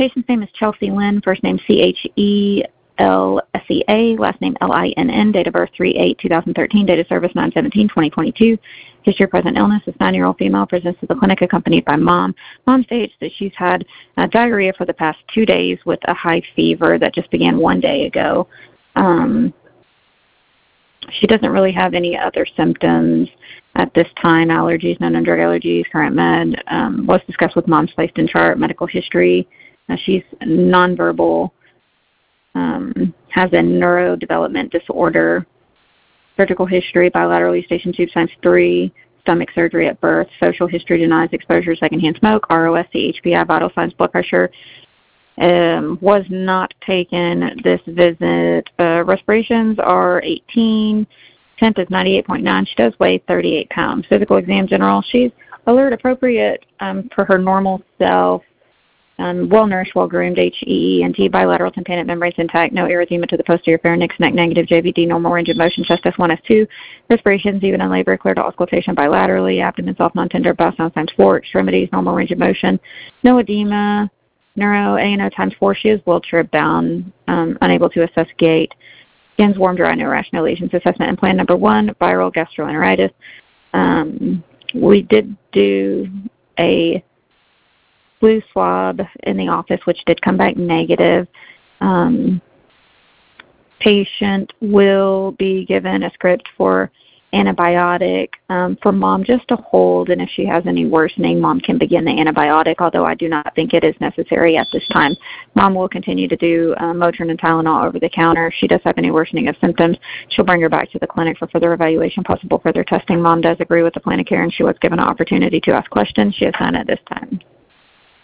patient's name is Chelsea Lynn, first name Chelseca, last name Linn, date of birth 3/8/2013, date of service 9/17/2022. History of present illness, this 9-year-old female presents to the clinic accompanied by mom. Mom states that she's had diarrhea for the past 2 days with a high fever that just began 1 day ago. She doesn't really have any other symptoms at this time. Allergies, no known drug allergies, current med was discussed with mom's placed in chart, medical history. She's nonverbal, has a neurodevelopment disorder, surgical history, bilateral eustachian tube times 3, stomach surgery at birth, social history denies exposure, secondhand smoke, ROS, CHPI, vital signs, blood pressure. Was not taken this visit. Respirations are 18. Temp is 98.9. She does weigh 38 pounds. Physical exam general. She's alert, appropriate for her normal self. Well-nourished, well-groomed, HEENT, bilateral tympanic membranes intact, no erythema to the posterior pharynx, neck negative, JVD, normal range of motion, chest S1, S2, respirations, even in labor, clear to auscultation bilaterally, abdomen soft, non-tender, bowel sounds times 4, extremities, normal range of motion, no edema, neuro, ANO times 4, she is wheelchair bound, unable to assess gait, skin's warm, dry, no rash, no lesions. Assessment and plan number 1, viral gastroenteritis. We did do a flu swab in the office, which did come back negative. Patient will be given a script for antibiotic for mom just to hold, and if she has any worsening, mom can begin the antibiotic, although I do not think it is necessary at this time. Mom will continue to do Motrin and Tylenol over the counter. If she does have any worsening of symptoms, she'll bring her back to the clinic for further evaluation, possible further testing. Mom does agree with the plan of care, and she was given an opportunity to ask questions. She has none at this time.